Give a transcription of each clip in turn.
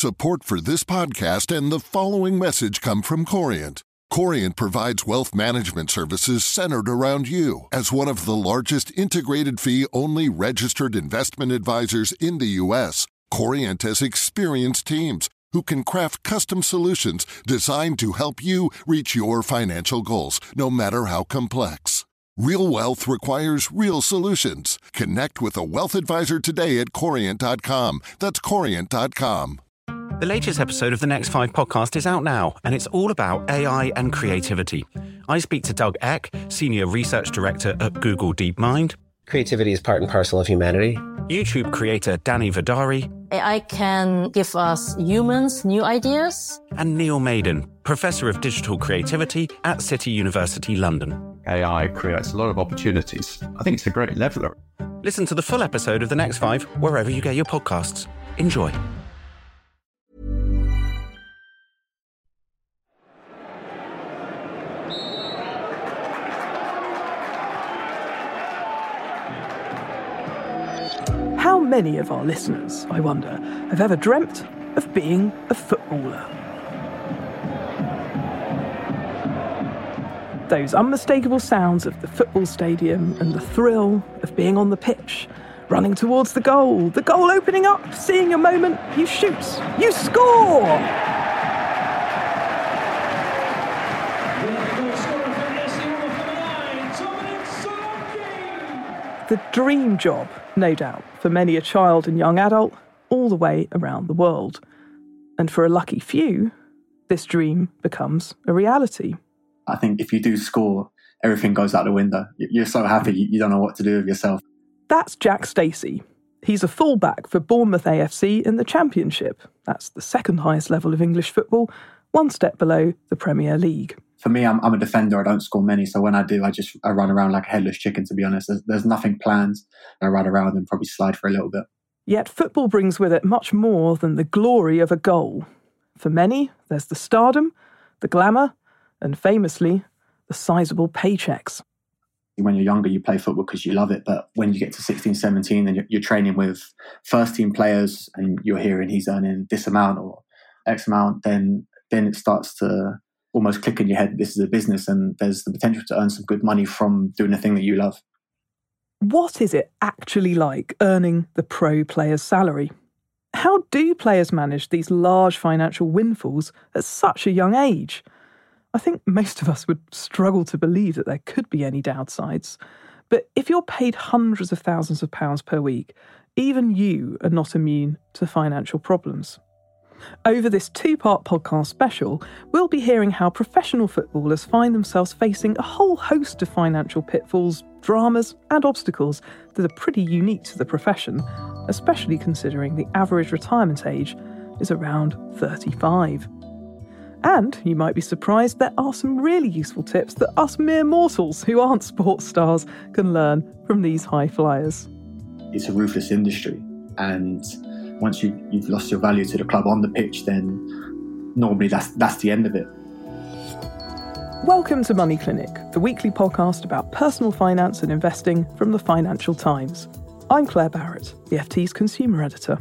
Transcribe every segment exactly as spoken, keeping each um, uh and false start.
Support for this podcast and the following message come from Corient. Corient provides wealth management services centered around you. As one of the largest integrated fee-only registered investment advisors in the U S, Corient has experienced teams who can craft custom solutions designed to help you reach your financial goals, no matter how complex. Real wealth requires real solutions. Connect with a wealth advisor today at corient dot com. That's corient dot com. The latest episode of the Next Five podcast is out now, and it's all about A I and creativity. I speak to Doug Eck, Senior Research Director at Google DeepMind. Creativity is part and parcel of humanity. YouTube creator Danny Vidari. A I can give us humans new ideas. And Neil Maiden, Professor of Digital Creativity at City University London. A I creates a lot of opportunities. I think it's a great leveler. Listen to the full episode of The Next Five wherever you get your podcasts. Enjoy. How many of our listeners, I wonder, have ever dreamt of being a footballer? Those unmistakable sounds of the football stadium and the thrill of being on the pitch, running towards the goal, the goal opening up, seeing a moment, you shoot, you score! The dream job, no doubt, for many a child and young adult all the way around the world. And for a lucky few, this dream becomes a reality. I think if you do score, everything goes out the window. You're so happy, you don't know what to do with yourself. That's Jack Stacey. He's a fullback for Bournemouth A F C in the Championship. That's the second highest level of English football, one step below the Premier League. For me, I'm, I'm a defender. I don't score many. So when I do, I just I run around like a headless chicken, to be honest. There's, there's nothing planned. I run around and probably slide for a little bit. Yet football brings with it much more than the glory of a goal. For many, there's the stardom, the glamour, and famously, the sizable paychecks. When you're younger, you play football because you love it. But when you get to sixteen, seventeen, and you're, you're training with first team players and you're hearing he's earning this amount or X amount, then then it starts to almost click in your head, this is a business and there's the potential to earn some good money from doing a thing that you love. What is it actually like earning the pro player's salary? How do players manage these large financial windfalls at such a young age? I think most of us would struggle to believe that there could be any downsides. But if you're paid hundreds of thousands of pounds per week, even you are not immune to financial problems. Over this two-part podcast special, we'll be hearing how professional footballers find themselves facing a whole host of financial pitfalls, dramas and obstacles that are pretty unique to the profession, especially considering the average retirement age is around thirty-five. And you might be surprised there are some really useful tips that us mere mortals who aren't sports stars can learn from these high flyers. It's a ruthless industry, and once you, you've lost your value to the club on the pitch, then normally that's that's the end of it. Welcome to Money Clinic, the weekly podcast about personal finance and investing from the Financial Times. I'm Claire Barrett, the F T's consumer editor.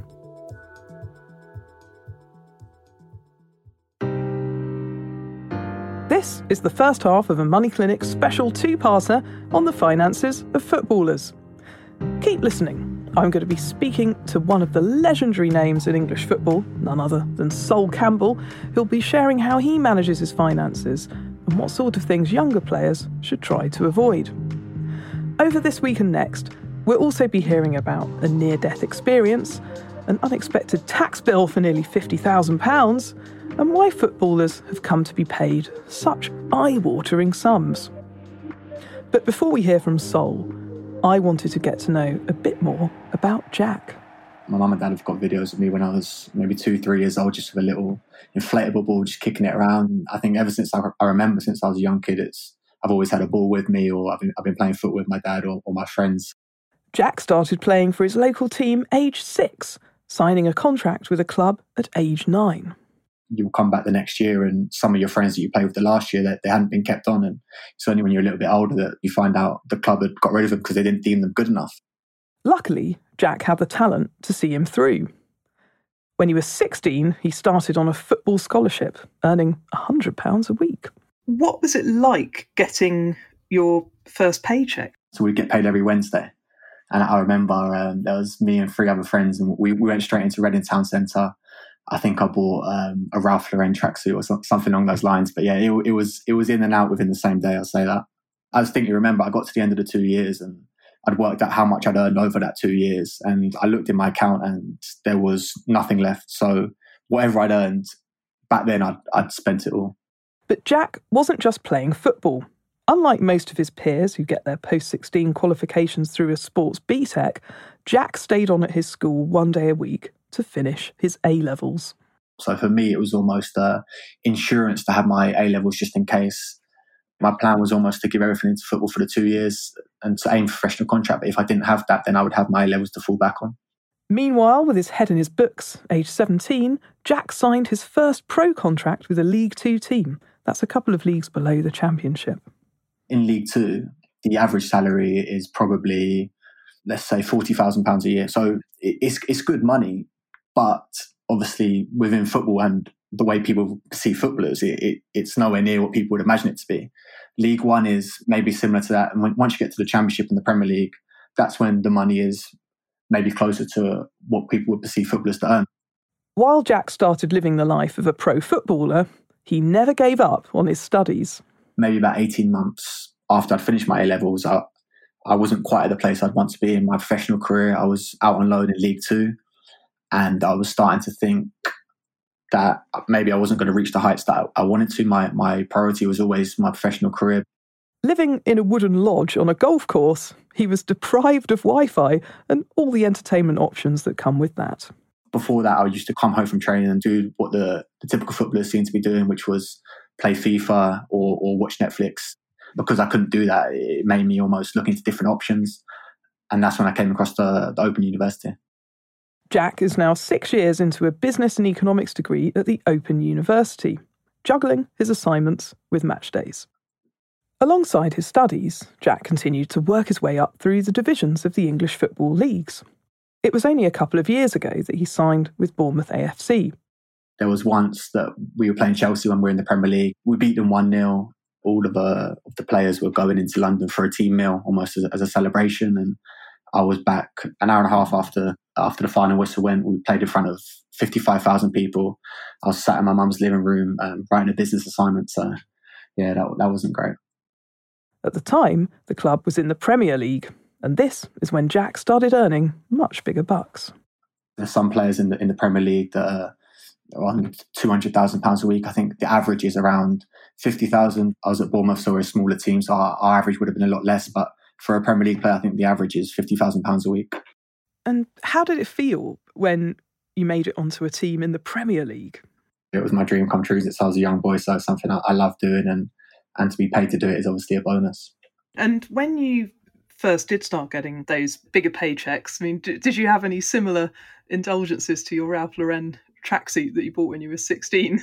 This is the first half of a Money Clinic special two-parter on the finances of footballers. Keep listening. I'm going to be speaking to one of the legendary names in English football, none other than Sol Campbell, who'll be sharing how he manages his finances and what sort of things younger players should try to avoid. Over this week and next, we'll also be hearing about a near-death experience, an unexpected tax bill for nearly fifty thousand pounds, and why footballers have come to be paid such eye-watering sums. But before we hear from Sol, I wanted to get to know a bit more about Jack. My mum and dad have got videos of me when I was maybe two, three years old, just with a little inflatable ball, just kicking it around. I think ever since I, I remember, since I was a young kid, it's I've always had a ball with me, or I've been, I've been playing foot with my dad or, or my friends. Jack started playing for his local team aged six, signing a contract with a club at age nine. You'll come back the next year and some of your friends that you played with the last year, that they hadn't been kept on. And it's only when you're a little bit older that you find out the club had got rid of them because they didn't deem them good enough. Luckily, Jack had the talent to see him through. When he was sixteen, he started on a football scholarship, earning one hundred pounds a week. What was it like getting your first paycheck? So we'd get paid every Wednesday. And I remember um, there was me and three other friends, and we, we went straight into Reading Town Centre. I think I bought um, a Ralph Lauren tracksuit or something along those lines. But yeah, it, it was it was in and out within the same day, I'll say that. I distinctly remember I got to the end of the two years and I'd worked out how much I'd earned over that two years. And I looked in my account and there was nothing left. So whatever I'd earned back then, I'd, I'd spent it all. But Jack wasn't just playing football. Unlike most of his peers who get their post sixteen qualifications through a sports B Tech, Jack stayed on at his school one day a week to finish his A-levels. So for me, it was almost uh, insurance to have my A-levels just in case. My plan was almost to give everything into football for the two years and to aim for a professional contract. But if I didn't have that, then I would have my A-levels to fall back on. Meanwhile, with his head in his books, age seventeen, Jack signed his first pro contract with a League Two team. That's a couple of leagues below the Championship. In League Two, the average salary is probably, let's say, forty thousand pounds a year. So it's it's good money, but obviously within football and the way people see footballers, it, it, it's nowhere near what people would imagine it to be. League One is maybe similar to that. And when, once you get to the Championship and the Premier League, that's when the money is maybe closer to what people would perceive footballers to earn. While Jack started living the life of a pro footballer, he never gave up on his studies. Maybe about eighteen months after I'd finished my A-levels, I, I wasn't quite at the place I'd want to be in my professional career. I was out on loan in League Two, and I was starting to think that maybe I wasn't going to reach the heights that I wanted to. My, my priority was always my professional career. Living in a wooden lodge on a golf course, he was deprived of Wi-Fi and all the entertainment options that come with that. Before that, I used to come home from training and do what the, the typical footballers seem to be doing, which was play FIFA or, or watch Netflix. Because I couldn't do that, it made me almost look into different options. And that's when I came across the, the Open University. Jack is now six years into a business and economics degree at the Open University, juggling his assignments with match days. Alongside his studies, Jack continued to work his way up through the divisions of the English football leagues. It was only a couple of years ago that he signed with Bournemouth A F C. There was once that we were playing Chelsea when we were in the Premier League. We beat them one nil. All of, uh, of the players were going into London for a team meal, almost as a, as a celebration. And I was back an hour and a half after after the final whistle went. We played in front of fifty-five thousand people. I was sat in my mum's living room um, writing a business assignment. So, yeah, that, that wasn't great. At the time, the club was in the Premier League. And this is when Jack started earning much bigger bucks. There's some players in the, in the Premier League that are on two hundred thousand pounds a week. I think the average is around fifty thousand. I was at Bournemouth, so we're a smaller team, so our, our average would have been a lot less. But for a Premier League player, I think the average is fifty thousand pounds a week. And how did it feel when you made it onto a team in the Premier League? It was my dream come true since I was a young boy, so it's something I, I love doing, and, and to be paid to do it is obviously a bonus. And when you first did start getting those bigger paychecks, I mean, d- did you have any similar indulgences to your Ralph Lauren tracksuit that you bought when you were sixteen?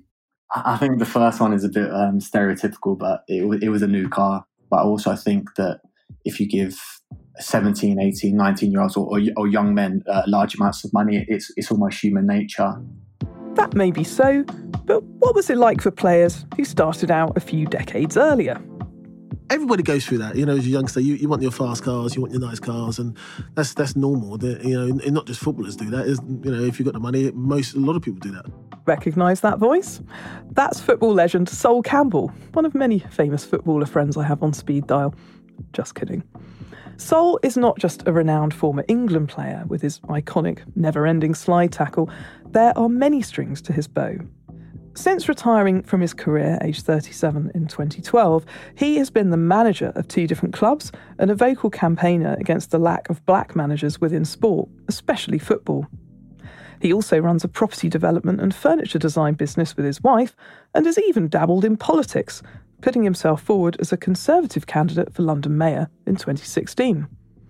I think the first one is a bit um, stereotypical, but it, w- it was a new car. But I also think that if you give seventeen, eighteen, nineteen year olds or, or, or young men uh, large amounts of money, it's, it's almost human nature. That may be so, but what was it like for players who started out a few decades earlier? Everybody goes through that, you know, as a youngster, you, you want your fast cars, you want your nice cars, and that's that's normal. The, you know, and not just footballers do that. Is, you know, if you've got the money, most, a lot of people do that. Recognise that voice? That's football legend Sol Campbell, one of many famous footballer friends I have on speed dial. Just kidding. Sol is not just a renowned former England player with his iconic, never-ending slide tackle. There are many strings to his bow. Since retiring from his career, aged thirty-seven in twenty twelve, he has been the manager of two different clubs and a vocal campaigner against the lack of black managers within sport, especially football. He also runs a property development and furniture design business with his wife and has even dabbled in politics, putting himself forward as a Conservative candidate for London Mayor in twenty sixteen.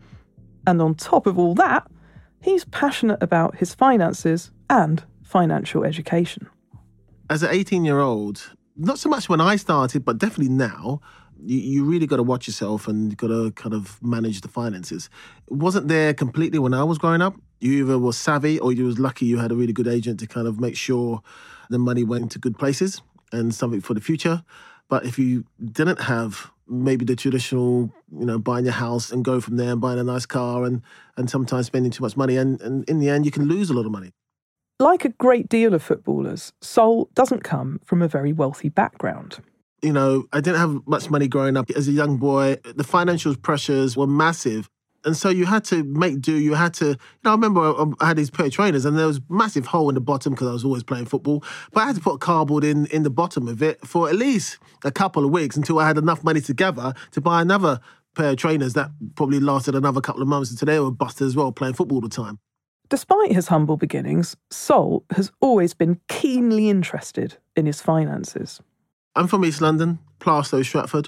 And on top of all that, he's passionate about his finances and financial education. As an eighteen-year-old, not so much when I started, but definitely now, you, you really got to watch yourself and you got to kind of manage the finances. It wasn't there completely when I was growing up. You either were savvy or you was lucky you had a really good agent to kind of make sure the money went into good places and something for the future. But if you didn't have maybe the traditional, you know, buying your house and go from there and buying a nice car and, and sometimes spending too much money, and, and in the end you can lose a lot of money. Like a great deal of footballers, Sol doesn't come from a very wealthy background. You know, I didn't have much money growing up. As a young boy, the financial pressures were massive. And so you had to make do. You had to, you know, I remember I had these pair of trainers and there was a massive hole in the bottom because I was always playing football. But I had to put cardboard in, in the bottom of it for at least a couple of weeks until I had enough money together to buy another pair of trainers that probably lasted another couple of months. And today were busted as well, playing football all the time. Despite his humble beginnings, Sol has always been keenly interested in his finances. I'm from East London, Plaistow, Stratford.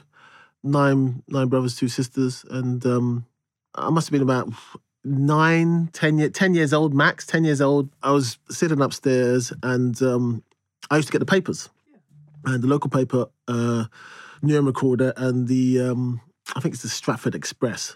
Nine, nine brothers, two sisters, and um, I must have been about nine, ten, year, ten years old, max, ten years old. I was sitting upstairs and um, I used to get the papers. And the local paper, uh, Newham Recorder, and the, um, I think it's the Stratford Express.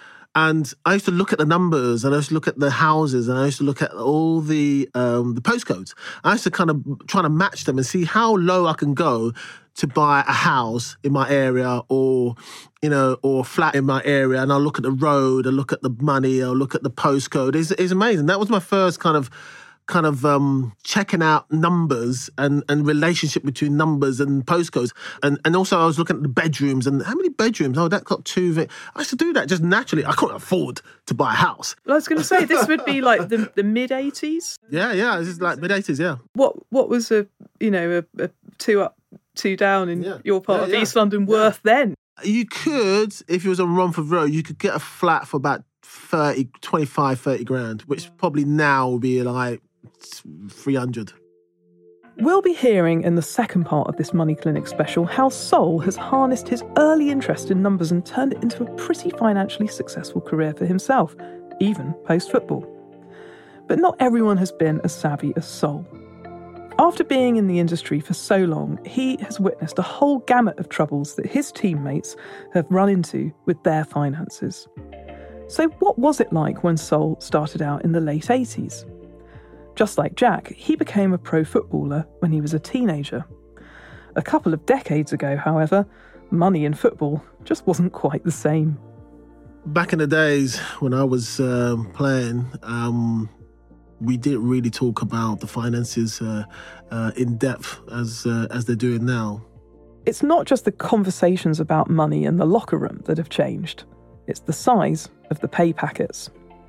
And I used to look at the numbers, and I used to look at the houses, and I used to look at all the um, the postcodes. I used to kind of try to match them and see how low I can go to buy a house in my area, or you know, or a flat in my area. And I'll look at the road, I'll look at the money, I'll look at the postcode. It's, it's amazing. That was my first kind of kind of um, checking out numbers and, and relationship between numbers and postcodes. And and also I was looking at the bedrooms and how many bedrooms? Oh, that got two. I used to do that just naturally. I couldn't afford to buy a house. Well, I was going to say, this would be like the, the mid-eighties? Yeah, yeah. This is like mid-eighties, yeah. What what was a, you know, a, a two up, two down in yeah. your part yeah, of yeah. East London worth yeah. then? You could, if you was on Romford Road, you could get a flat for about thirty, twenty-five, thirty grand, which probably now would be like three hundred. We'll be hearing in the second part of this Money Clinic special how Sol has harnessed his early interest in numbers and turned it into a pretty financially successful career for himself, even post-football. But not everyone has been as savvy as Sol. After being in the industry for so long, he has witnessed a whole gamut of troubles that his teammates have run into with their finances. So what was it like when Sol started out in the late eighties? Just like Jack, he became a pro footballer when he was a teenager. A couple of decades ago, however, money in football just wasn't quite the same. Back in the days when I was um, playing, um, we didn't really talk about the finances uh, uh, in depth as uh, as they're doing now. It's not just the conversations about money in the locker room that have changed. It's the size of the pay packets.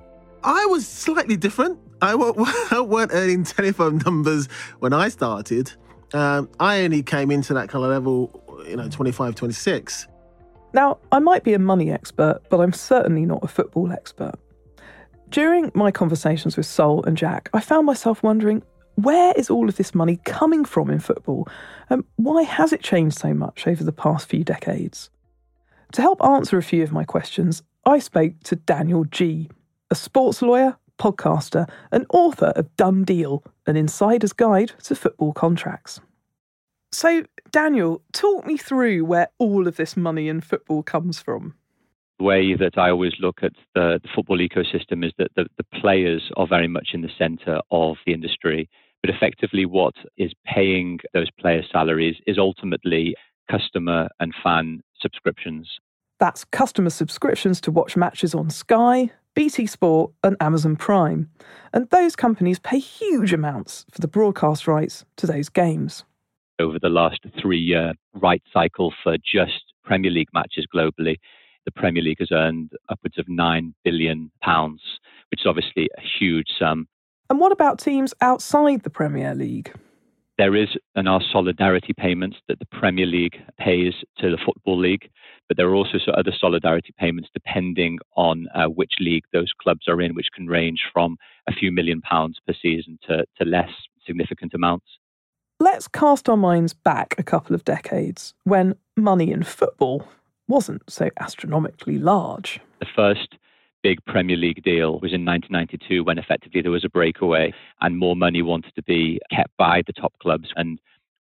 I was slightly different. I weren't earning telephone numbers when I started. Um, I only came into that kind of level, you know, twenty-five, twenty-six. Now, I might be a money expert, but I'm certainly not a football expert. During my conversations with Sol and Jack, I found myself wondering, where is all of this money coming from in football? And why has it changed so much over the past few decades? To help answer a few of my questions, I spoke to Daniel Gee, a sports lawyer, podcaster, and author of Done Deal, an insider's guide to football contracts. So, Daniel, talk me through where all of this money in football comes from. The way that I always look at the, the football ecosystem is that the, the players are very much in the centre of the industry, but effectively what is paying those players' salaries is ultimately customer and fan subscriptions. That's customer subscriptions to watch matches on Sky, B T Sport and Amazon Prime. And those companies pay huge amounts for the broadcast rights to those games. Over the last three-year right cycle for just Premier League matches globally, the Premier League has earned upwards of nine billion pounds, which is obviously a huge sum. And what about teams outside the Premier League? There is and are solidarity payments that the Premier League pays to the Football League, but there are also other solidarity payments depending on uh, which league those clubs are in, which can range from a few million pounds per season to, to less significant amounts. Let's cast our minds back a couple of decades when money in football wasn't so astronomically large. The first big Premier League deal was in nineteen ninety-two, when effectively there was a breakaway and more money wanted to be kept by the top clubs. And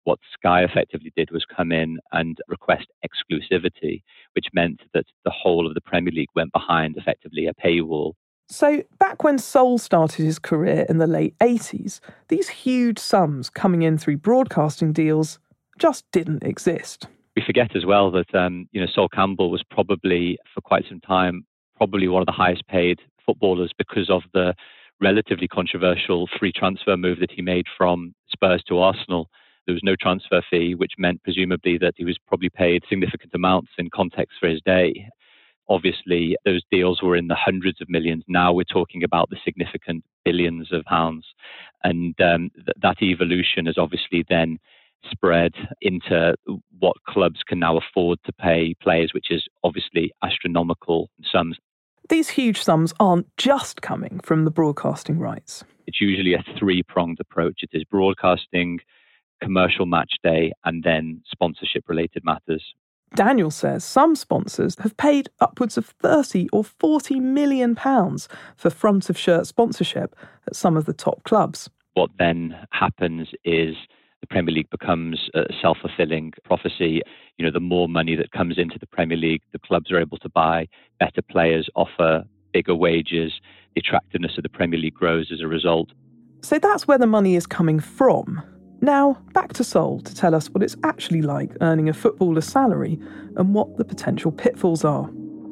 What Sky effectively did was come in and request exclusivity, which meant that the whole of the Premier League went behind effectively a paywall. So back when Sol started his career in the late eighties, these huge sums coming in through broadcasting deals just didn't exist. We forget as well that um, you know Sol Campbell was probably, for quite some time, probably one of the highest paid footballers because of the relatively controversial free transfer move that he made from Spurs to Arsenal. There was no transfer fee, which meant presumably that he was probably paid significant amounts in context for his day. Obviously, those deals were in the hundreds of millions. Now we're talking about the significant billions of pounds. And um, th- that evolution has obviously then spread into what clubs can now afford to pay players, which is obviously astronomical sums. These huge sums aren't just coming from the broadcasting rights. It's usually a three-pronged approach. It is broadcasting, commercial match day, and then sponsorship-related matters. Daniel says some sponsors have paid upwards of thirty or forty million pounds for front-of-shirt sponsorship at some of the top clubs. What then happens is the Premier League becomes a self-fulfilling prophecy. You know, the more money that comes into the Premier League, the clubs are able to buy better players, offer bigger wages. The attractiveness of the Premier League grows as a result. So that's where the money is coming from. Now, back to Sol to tell us what it's actually like earning a footballer's salary and what the potential pitfalls are.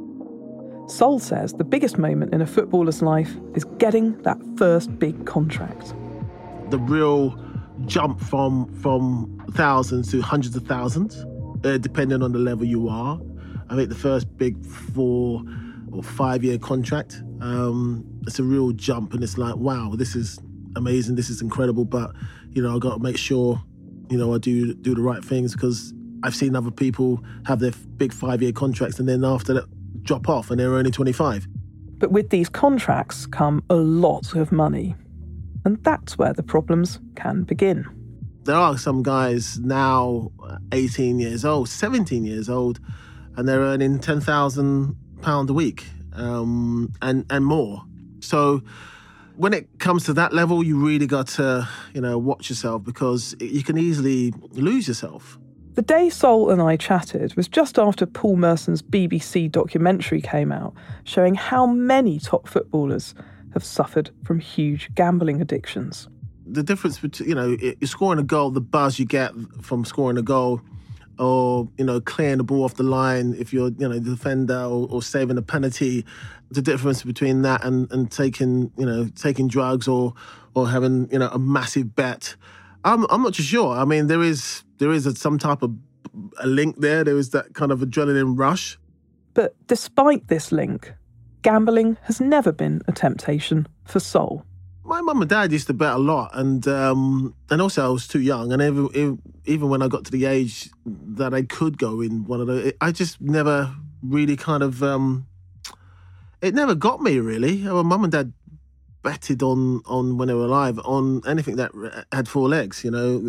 Sol says the biggest moment in a footballer's life is getting that first big contract. The real jump from from thousands to hundreds of thousands, uh, depending on the level you are. I think the first big four or five-year contract, um, it's a real jump, and it's like, wow, this is amazing, this is incredible, but you know, I've got to make sure, you know, I do do the right things, because I've seen other people have their big five-year contracts and then after that drop off and they're only twenty-five. But with these contracts come a lot of money. And that's where the problems can begin. There are some guys now eighteen years old, seventeen years old, and they're earning ten thousand pounds a week um, and, and more. So when it comes to that level, you really got to, you know, watch yourself, because you can easily lose yourself. The day Sol and I chatted was just after Paul Merson's B B C documentary came out, showing how many top footballers have suffered from huge gambling addictions. The difference between, you know, you're scoring a goal, the buzz you get from scoring a goal, or, you know, clearing the ball off the line if you're, you know, the defender, or, or saving a penalty. The difference between that and, and taking, you know, taking drugs or or having, you know, a massive bet. I'm I'm not too sure. I mean, there is there is a, some type of a link there. There is that kind of adrenaline rush. But despite this link, gambling has never been a temptation for Sol. My mum and dad used to bet a lot, and um, and also I was too young. And even even when I got to the age that I could go in one of those, I just never really kind of um, it never got me really. My mum and dad betted on on when they were alive on anything that had four legs, you know,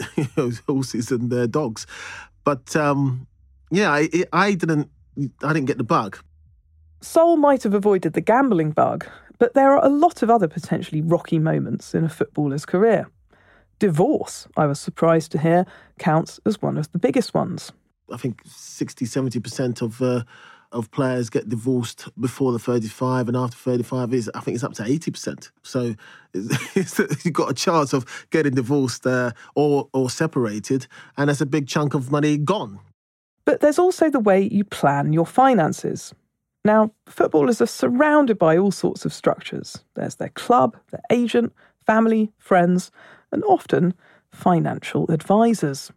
horses and uh, dogs. But um, yeah, I I didn't I didn't get the bug. Sol might have avoided the gambling bug, but there are a lot of other potentially rocky moments in a footballer's career. Divorce, I was surprised to hear, counts as one of the biggest ones. I think sixty, seventy percent of uh, of players get divorced before the thirty-five, and after thirty-five is, I think it's up to eighty percent. So it's, it's, you've got a chance of getting divorced uh, or, or separated, and that's a big chunk of money gone. But there's also the way you plan your finances. Now, footballers are surrounded by all sorts of structures. There's their club, their agent, family, friends, and often financial advisors.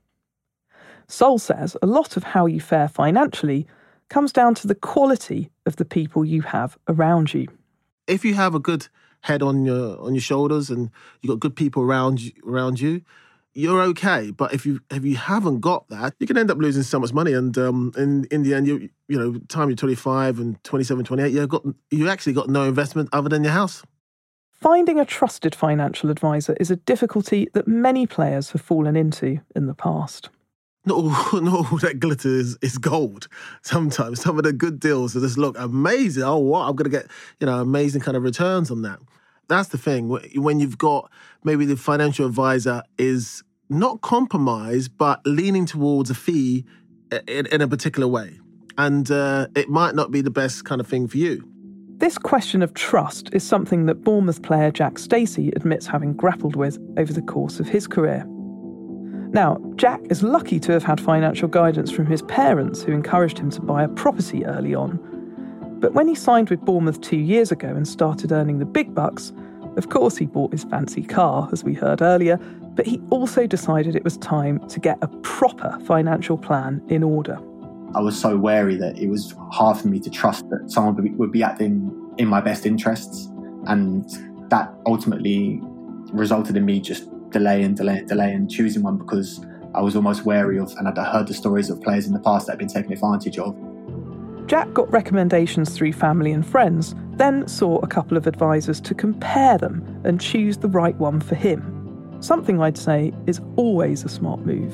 Sol says a lot of how you fare financially comes down to the quality of the people you have around you. If you have a good head on your on your shoulders and you've got good people around you, around you, you're okay. But if you if you haven't got that, you can end up losing so much money. And um, in in the end, you you know, time you're twenty-five and twenty-seven, twenty-eight, you've got you actually got no investment other than your house. Finding a trusted financial advisor is a difficulty that many players have fallen into in the past. Not all, not all that glitter is, is gold. Sometimes some of the good deals just look amazing. Oh, what? I'm going to get, you know, amazing kind of returns on that. That's the thing. When you've got maybe the financial advisor is not compromise, but leaning towards a fee in, in a particular way. And uh, it might not be the best kind of thing for you. This question of trust is something that Bournemouth player Jack Stacey admits having grappled with over the course of his career. Now, Jack is lucky to have had financial guidance from his parents, who encouraged him to buy a property early on. But when he signed with Bournemouth two years ago and started earning the big bucks, of course he bought his fancy car, as we heard earlier, but he also decided it was time to get a proper financial plan in order. I was so wary that it was hard for me to trust that someone would be, would be acting in my best interests. And that ultimately resulted in me just delaying, delaying, delaying, choosing one because I was almost wary of, and I'd heard the stories of players in the past that had been taken advantage of. Jack got recommendations through family and friends, then saw a couple of advisors to compare them and choose the right one for him. Something I'd say is always a smart move.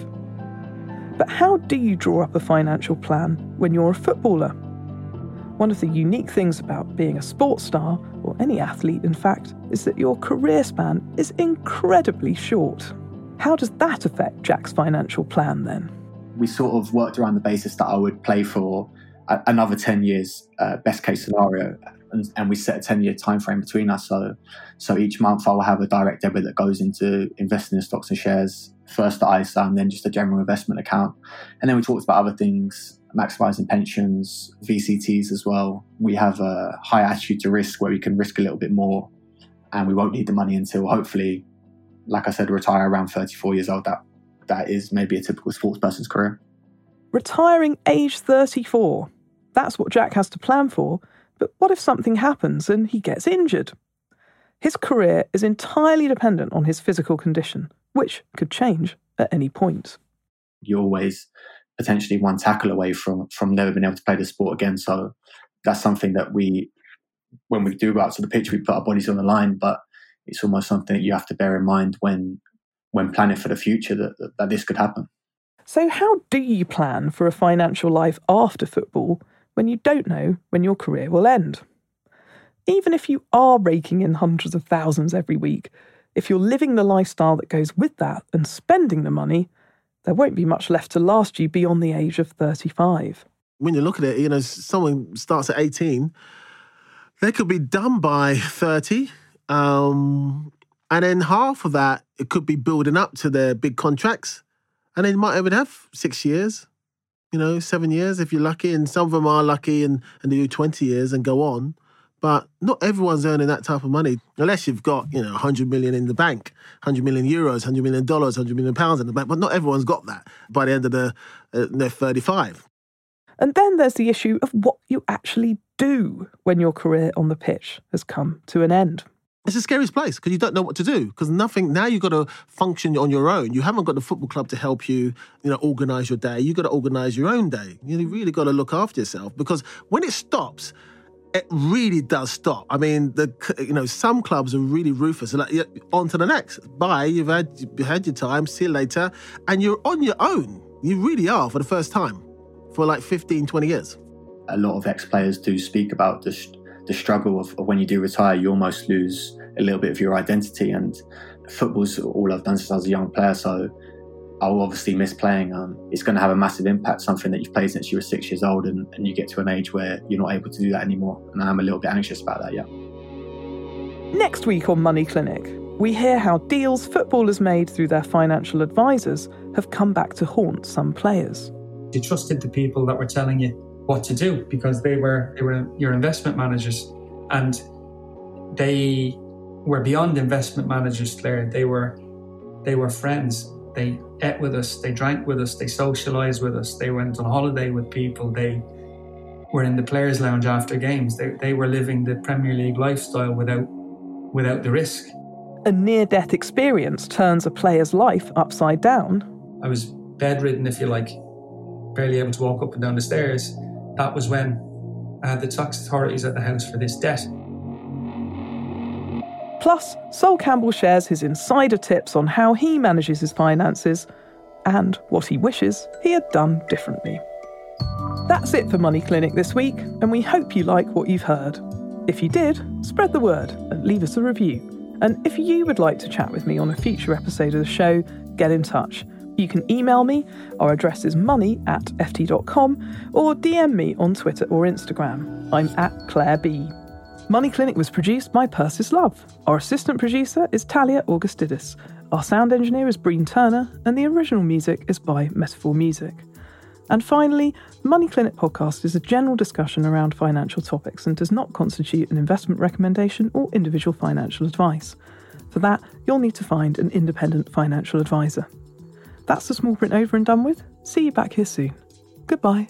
But how do you draw up a financial plan when you're a footballer? One of the unique things about being a sports star, or any athlete in fact, is that your career span is incredibly short. How does that affect Jack's financial plan then? We sort of worked around the basis that I would play for a- another ten years, uh, best case scenario, and, and we set a ten-year time frame between us. So, so each month I will have a direct debit that goes into investing in stocks and shares, first the I S A and then just a general investment account. And then we talked about other things, maximising pensions, V C Ts as well. We have a high attitude to risk where we can risk a little bit more and we won't need the money until hopefully, like I said, retire around thirty-four years old. That That is maybe a typical sports person's career. Retiring age thirty-four. That's what Jack has to plan for. But what if something happens and he gets injured? His career is entirely dependent on his physical condition, which could change at any point. You're always potentially one tackle away from, from never being able to play the sport again. So that's something that we, when we do go out to the pitch, we put our bodies on the line, but it's almost something that you have to bear in mind when when planning for the future that, that, that this could happen. So how do you plan for a financial life after football when you don't know when your career will end? Even if you are raking in hundreds of thousands every week, if you're living the lifestyle that goes with that and spending the money, there won't be much left to last you beyond the age of thirty-five. When you look at it, you know, someone starts at eighteen, they could be done by thirty, um, and then half of that, it could be building up to their big contracts, and they might even have six years, you know, seven years if you're lucky, and some of them are lucky and, and they do twenty years and go on. But not everyone's earning that type of money, unless you've got, you know, one hundred million in the bank, one hundred million euros, one hundred million dollars, one hundred million pounds in the bank. But not everyone's got that by the end of the, uh, they're thirty-five. And then there's the issue of what you actually do when your career on the pitch has come to an end. It's the scariest place because you don't know what to do because nothing, now you've got to function on your own. You haven't got the football club to help you, you know, organise your day. You've got to organise your own day. You really got to look after yourself because when it stops, it really does stop. I mean, the you know, some clubs are really ruthless. Like, yeah, on to the next. Bye, you've had, you've had your time, see you later. And you're on your own. You really are for the first time for like fifteen, twenty years. A lot of ex-players do speak about the, the struggle of, of when you do retire, you almost lose a little bit of your identity. And football's all I've done since I was a young player, so I'll obviously miss playing. Um, it's going to have a massive impact, something that you've played since you were six years old and, and you get to an age where you're not able to do that anymore. And I'm a little bit anxious about that, yeah. Next week on Money Clinic, we hear how deals footballers made through their financial advisors have come back to haunt some players. You trusted the people that were telling you what to do because they were they were your investment managers, and they were beyond investment managers, Claire. They were they were friends. They ate with us, they drank with us, they socialised with us, they went on holiday with people, they were in the players' lounge after games. They they were living the Premier League lifestyle without without the risk. A near-death experience turns a player's life upside down. I was bedridden, if you like, barely able to walk up and down the stairs. That was when I had the tax authorities at the house for this debt. Plus, Sol Campbell shares his insider tips on how he manages his finances and what he wishes he had done differently. That's it for Money Clinic this week, and we hope you like what you've heard. If you did, spread the word and leave us a review. And if you would like to chat with me on a future episode of the show, get in touch. You can email me, our address is money at f t dot com, or D M me on Twitter or Instagram. I'm at Claire B. Money Clinic was produced by Persis Love. Our assistant producer is Talia Augustidis. Our sound engineer is Breen Turner, and the original music is by Metaphor Music. And finally, the Money Clinic podcast is a general discussion around financial topics and does not constitute an investment recommendation or individual financial advice. For that, you'll need to find an independent financial advisor. That's the small print over and done with. See you back here soon. Goodbye.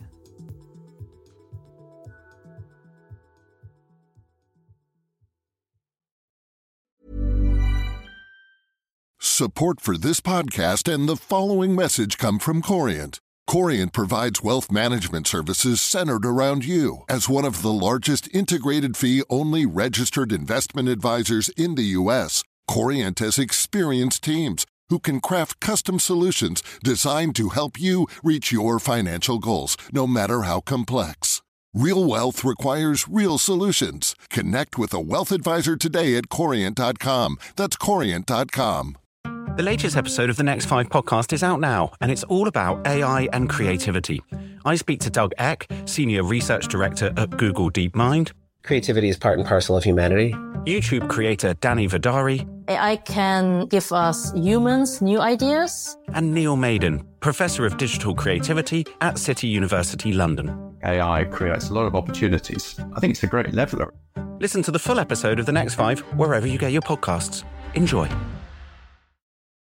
Support for this podcast and the following message come from Corient. Corient provides wealth management services centered around you. As one of the largest integrated fee-only registered investment advisors in the U S, Corient has experienced teams who can craft custom solutions designed to help you reach your financial goals, no matter how complex. Real wealth requires real solutions. Connect with a wealth advisor today at corient dot com. That's corient dot com. The latest episode of the Next Five podcast is out now, and it's all about A I and creativity. I speak to Doug Eck, Senior Research Director at Google DeepMind. Creativity is part and parcel of humanity. YouTube creator Danny Vidari. A I can give us humans new ideas. And Neil Maiden, Professor of Digital Creativity at City University London. A I creates a lot of opportunities. I think it's a great leveler. Listen to the full episode of The Next Five wherever you get your podcasts. Enjoy.